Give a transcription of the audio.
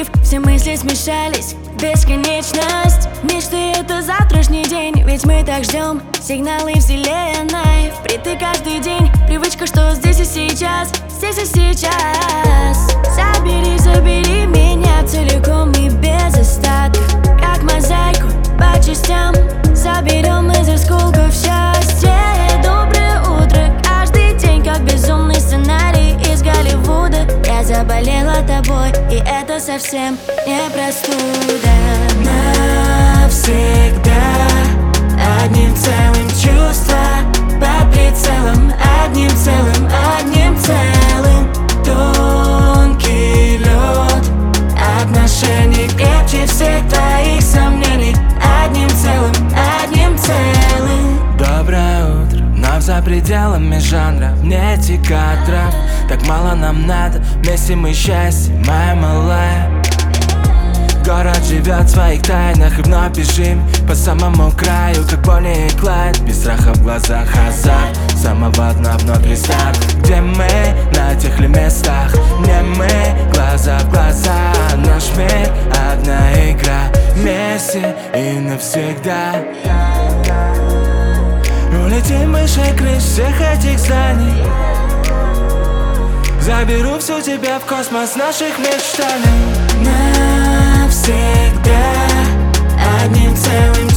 взрыв, все мысли смешались в бесконечность. Мечты — это завтрашний день, ведь мы так ждем сигналы вселенной. Впритык каждый день, привычка, что здесь и сейчас, здесь и сейчас. Забери, забери меня целиком и без остатка, как мозаику по частям. Заберем из осколков счастье. Доброе утро, каждый день как безумный сценарий из Голливуда. Я заболела тобой, и это совсем не простуда. Навсегда одним целым чувства, под прицелом одним целым, одним целым. Тонкий лед отношений крепче всех твоих сомнений, одним целым, одним целым. Доброе утро, вновь за пределами жанра, вне кадров. Так мало нам надо, вместе мы счастье, моя малая. Город живет в своих тайнах, и вновь бежим по самому краю, как Бонни и Клайд. Без страха в глазах азарт, самого дна вновь рестарт. Где мы на тех ли местах, не мы, глаза в глаза. Наш мир — одна игра, вместе и навсегда. Улетим выше крыш всех этих зданий, заберу всю тебя в космос наших мечтаний. Навсегда одним целым